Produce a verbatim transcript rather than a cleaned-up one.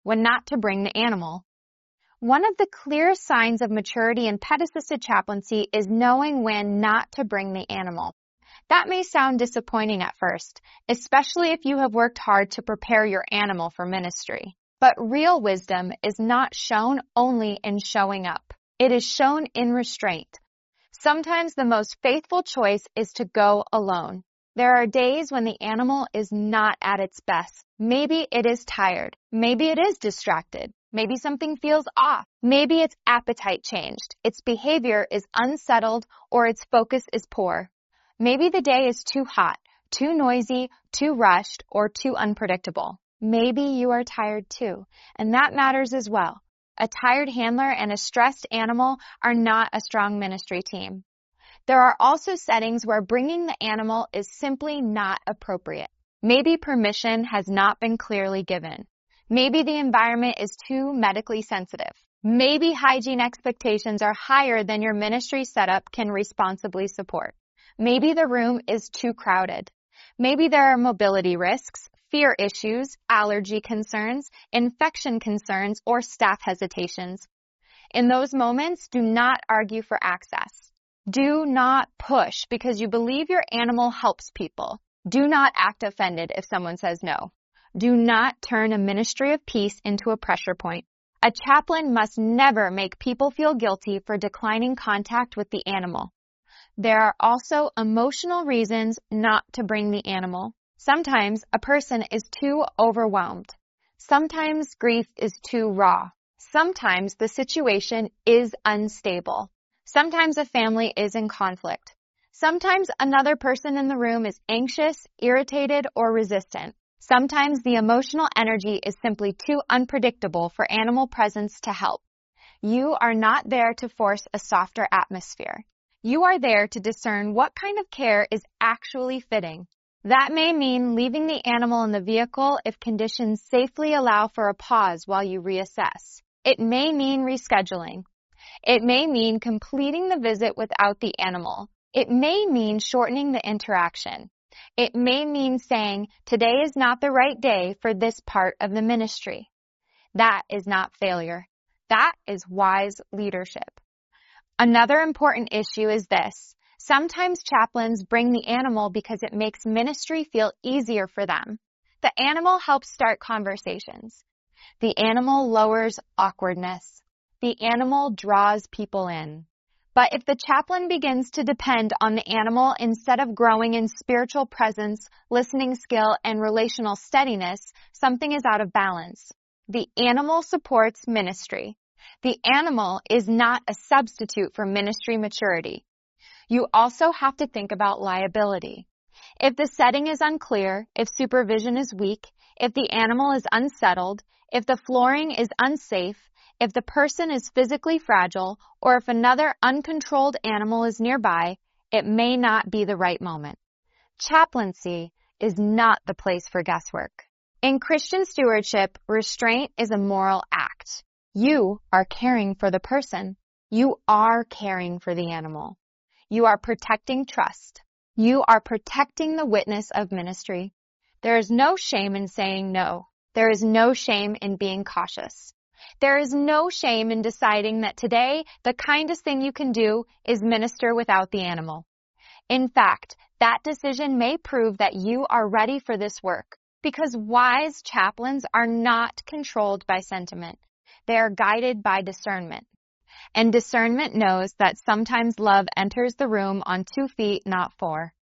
when not to bring the animal. One of the clear signs of maturity in pet-assisted chaplaincy is knowing when not to bring the animal. That may sound disappointing at first, especially if you have worked hard to prepare your animal for ministry. But real wisdom is not shown only in showing up. It is shown in restraint. Sometimes the most faithful choice is to go alone. There are days when the animal is not at its best. Maybe it is tired. Maybe it is distracted. Maybe something feels off. Maybe its appetite changed. Its behavior is unsettled or its focus is poor. Maybe the day is too hot, too noisy, too rushed, or too unpredictable. Maybe you are tired too, and that matters as well. A tired handler and a stressed animal are not a strong ministry team. There are also settings where bringing the animal is simply not appropriate. Maybe permission has not been clearly given. Maybe the environment is too medically sensitive. Maybe hygiene expectations are higher than your ministry setup can responsibly support. Maybe the room is too crowded. Maybe there are mobility risks, fear issues, allergy concerns, infection concerns, or staff hesitations. In those moments, do not argue for access. Do not push because you believe your animal helps people. Do not act offended if someone says no. Do not turn a ministry of peace into a pressure point. A chaplain must never make people feel guilty for declining contact with the animal. There are also emotional reasons not to bring the animal. Sometimes a person is too overwhelmed. Sometimes grief is too raw. Sometimes the situation is unstable. Sometimes a family is in conflict. Sometimes another person in the room is anxious, irritated, or resistant. Sometimes the emotional energy is simply too unpredictable for animal presence to help. You are not there to force a softer atmosphere. You are there to discern what kind of care is actually fitting. That may mean leaving the animal in the vehicle if conditions safely allow for a pause while you reassess. It may mean rescheduling. It may mean completing the visit without the animal. It may mean shortening the interaction. It may mean saying, today is not the right day for this part of the ministry. That is not failure. That is wise leadership. Another important issue is this. Sometimes chaplains bring the animal because it makes ministry feel easier for them. The animal helps start conversations. The animal lowers awkwardness. The animal draws people in. But if the chaplain begins to depend on the animal instead of growing in spiritual presence, listening skill, and relational steadiness, something is out of balance. The animal supports ministry. The animal is not a substitute for ministry maturity. You also have to think about liability. If the setting is unclear, if supervision is weak, if the animal is unsettled, if the flooring is unsafe, if the person is physically fragile, or if another uncontrolled animal is nearby, it may not be the right moment. Chaplaincy is not the place for guesswork. In Christian stewardship, restraint is a moral act. You are caring for the person. You are caring for the animal. You are protecting trust. You are protecting the witness of ministry. There is no shame in saying no. There is no shame in being cautious. There is no shame in deciding that today the kindest thing you can do is minister without the animal. In fact, that decision may prove that you are ready for this work because wise chaplains are not controlled by sentiment. They are guided by discernment. And discernment knows that sometimes love enters the room on two feet, not four.